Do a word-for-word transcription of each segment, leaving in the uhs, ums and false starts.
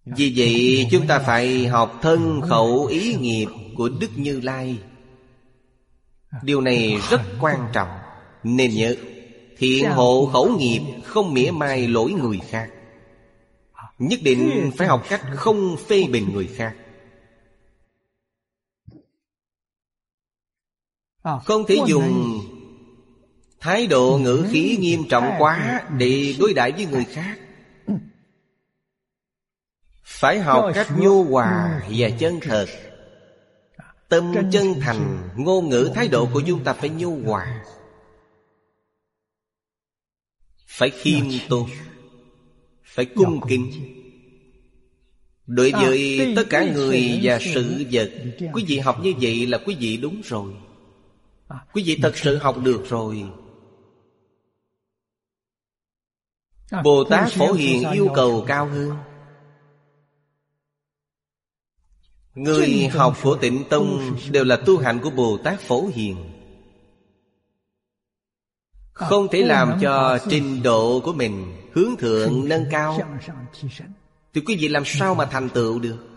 Vì vậy chúng ta phải học thân khẩu ý nghiệp của Đức Như Lai. Điều này rất quan trọng. Nên nhớ, thiện hộ khẩu nghiệp, không mỉa mai lỗi người khác. Nhất định phải học cách không phê bình người khác. Không thể dùng thái độ ngữ khí nghiêm trọng quá để đối đãi với người khác. Phải học cách nhu hòa và chân thật. Tâm chân thành, ngôn ngữ thái độ của chúng ta phải nhu hòa, phải khiêm tốn, phải cung kính. Đối với tất cả người và sự vật, quý vị học như vậy là quý vị đúng rồi. Quý vị thật sự học được rồi. Bồ Tát Phổ Hiền yêu cầu cao hơn. Người học của Tịnh Tông đều là tu hành của Bồ Tát Phổ Hiền. Không thể làm cho trình độ của mình hướng thượng nâng cao, thì quý vị làm sao mà thành tựu được?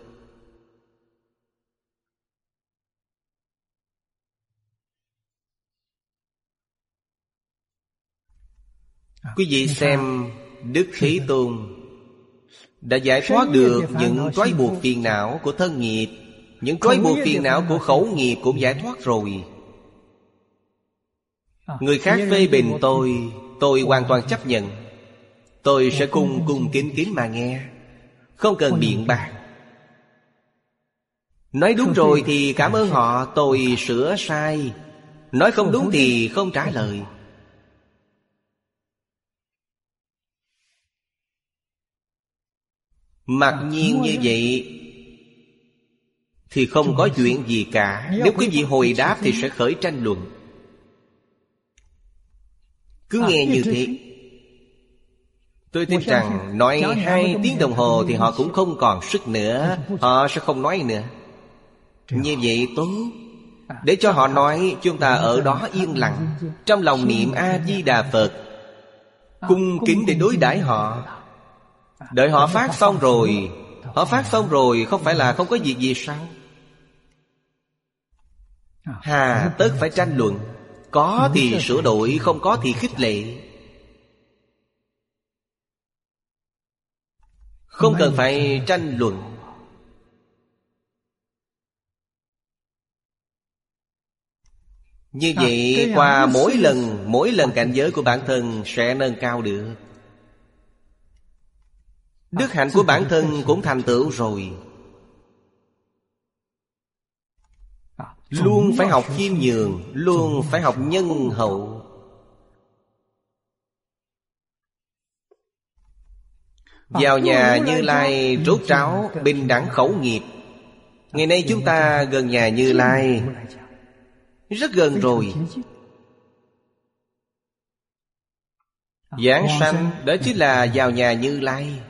Quý vị xem Đức Thế Tôn đã giải thoát được những trói buộc phiền não của thân nghiệp. Những trói buộc phiền não của khẩu nghiệp cũng giải thoát rồi. Người khác phê bình tôi, tôi hoàn toàn chấp nhận. Tôi sẽ cung cung kính kính mà nghe, không cần biện bác. Nói đúng rồi thì cảm ơn họ, tôi sửa sai. Nói không đúng thì không trả lời. Mặc nhiên như vậy thì không có chuyện gì cả. Nếu quý vị hồi đáp thì sẽ khởi tranh luận. Cứ nghe như thế. Tôi tin rằng nói hai tiếng đồng hồ thì họ cũng không còn sức nữa. Họ sẽ không nói nữa. Như vậy tốt. Để cho họ nói, chúng ta ở đó yên lặng, trong lòng niệm A-di-đà Phật, cung kính để đối đãi họ. Đợi họ phát xong rồi. Họ phát xong rồi không phải là không có việc gì sao? Hà tất phải tranh luận. Có thì sửa đổi, không có thì khích lệ. Không cần phải tranh luận. Như vậy qua mỗi lần Mỗi lần cảnh giới của bản thân sẽ nâng cao được. Đức hạnh của bản thân cũng thành tựu rồi. Luôn phải học khiêm nhường, luôn phải học nhân hậu. Vào nhà Như Lai rốt ráo bình đẳng khẩu nghiệp. Ngày nay chúng ta gần nhà Như Lai, rất gần rồi. Giảng sanh đó chính là vào nhà Như Lai.